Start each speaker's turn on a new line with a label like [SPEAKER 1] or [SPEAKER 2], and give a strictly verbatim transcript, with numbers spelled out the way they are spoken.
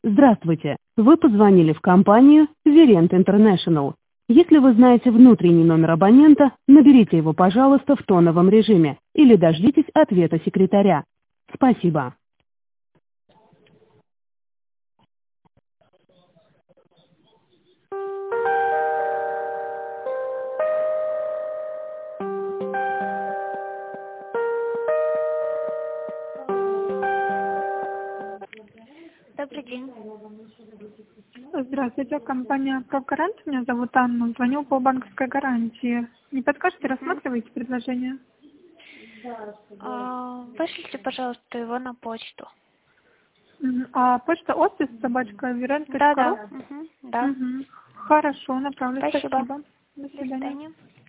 [SPEAKER 1] Здравствуйте! Вы позвонили в компанию Verent International. Если вы знаете внутренний номер абонента, наберите его, пожалуйста, в тоновом режиме или дождитесь ответа секретаря. Спасибо.
[SPEAKER 2] Добрый день.
[SPEAKER 3] Здравствуйте, компания «Прогарант». Меня зовут Анна. Звоню по банковской гарантии. Не подскажете, рассматриваете предложение?
[SPEAKER 2] А, Вышлите, пожалуйста, его на почту.
[SPEAKER 3] Мгм. А почта офис собачка верент точка
[SPEAKER 2] Да,
[SPEAKER 3] ру?
[SPEAKER 2] да. Угу, да.
[SPEAKER 3] Мгм. Хорошо, направлю.
[SPEAKER 2] Спасибо.
[SPEAKER 3] Спасибо. До
[SPEAKER 2] До
[SPEAKER 3] свидания.
[SPEAKER 2] свидания.